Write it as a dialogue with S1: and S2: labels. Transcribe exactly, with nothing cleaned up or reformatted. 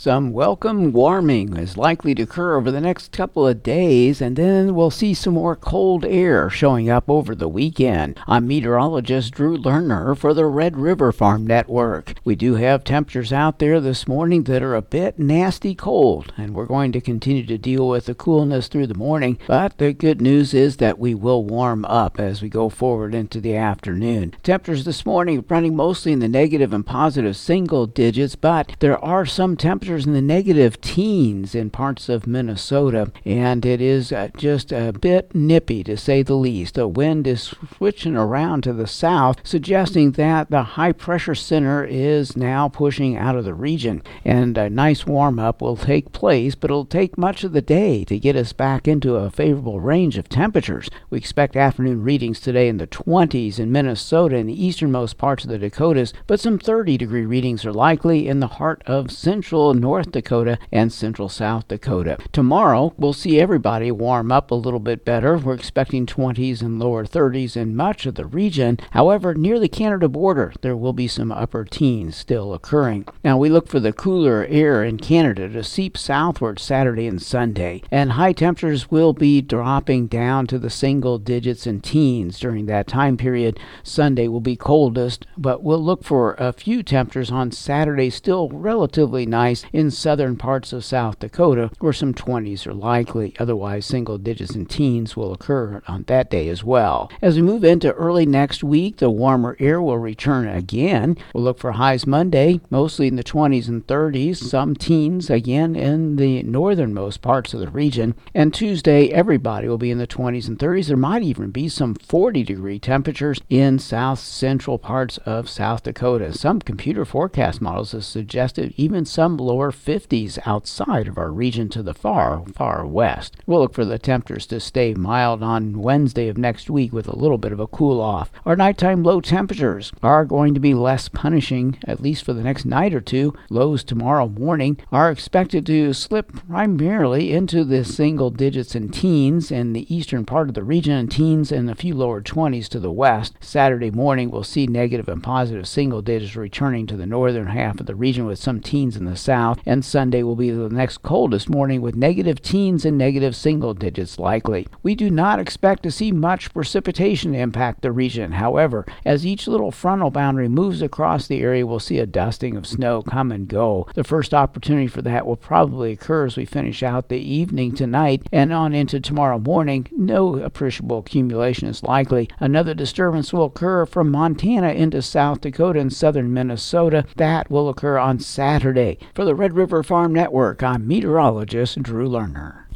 S1: Some welcome warming is likely to occur over the next couple of days, and then we'll see some more cold air showing up over the weekend. I'm meteorologist Drew Lerner for the Red River Farm Network. We do have temperatures out there this morning that are a bit nasty cold, and we're going to continue to deal with the coolness through the morning, but the good news is that we will warm up as we go forward into the afternoon. Temperatures this morning running mostly in the negative and positive single digits, but there are some temperatures in the negative teens in parts of Minnesota, and it is uh, just a bit nippy to say the least. The wind is switching around to the south, suggesting that the high pressure center is now pushing out of the region, and a nice warm up will take place, but it'll take much of the day to get us back into a favorable range of temperatures. We expect afternoon readings today in the twenties in Minnesota and the easternmost parts of the Dakotas, but some thirty degree readings are likely in the heart of central North Dakota and central South Dakota. Tomorrow, we'll see everybody warm up a little bit better. We're expecting twenties and lower thirties in much of the region. However, near the Canada border, there will be some upper teens still occurring. Now, we look for the cooler air in Canada to seep southward Saturday and Sunday, and high temperatures will be dropping down to the single digits and teens during that time period. Sunday will be coldest, but we'll look for a few temperatures on Saturday still relatively nice in southern parts of South Dakota, where some twenties are likely. Otherwise, single digits and teens will occur on that day as well. As we move into early next week, the warmer air will return again. We'll look for highs Monday, mostly in the twenties and thirties, some teens again in the northernmost parts of the region. And Tuesday, everybody will be in the twenties and thirties. There might even be some forty degree temperatures in south central parts of South Dakota. Some computer forecast models have suggested even some lower fifties outside of our region to the far, far west. We'll look for the temperatures to stay mild on Wednesday of next week with a little bit of a cool off. Our nighttime low temperatures are going to be less punishing, at least for the next night or two. Lows tomorrow morning are expected to slip primarily into the single digits and teens in the eastern part of the region, and teens in a few lower twenties to the west. Saturday morning, we'll see negative and positive single digits returning to the northern half of the region with some teens in the south, and Sunday will be the next coldest morning with negative teens and negative single digits likely. We do not expect to see much precipitation impact the region. However, as each little frontal boundary moves across the area, we'll see a dusting of snow come and go. The first opportunity for that will probably occur as we finish out the evening tonight and on into tomorrow morning. No appreciable accumulation is likely. Another disturbance will occur from Montana into South Dakota and southern Minnesota. That will occur on Saturday. For the Red River Farm Network, I'm meteorologist Drew Lerner.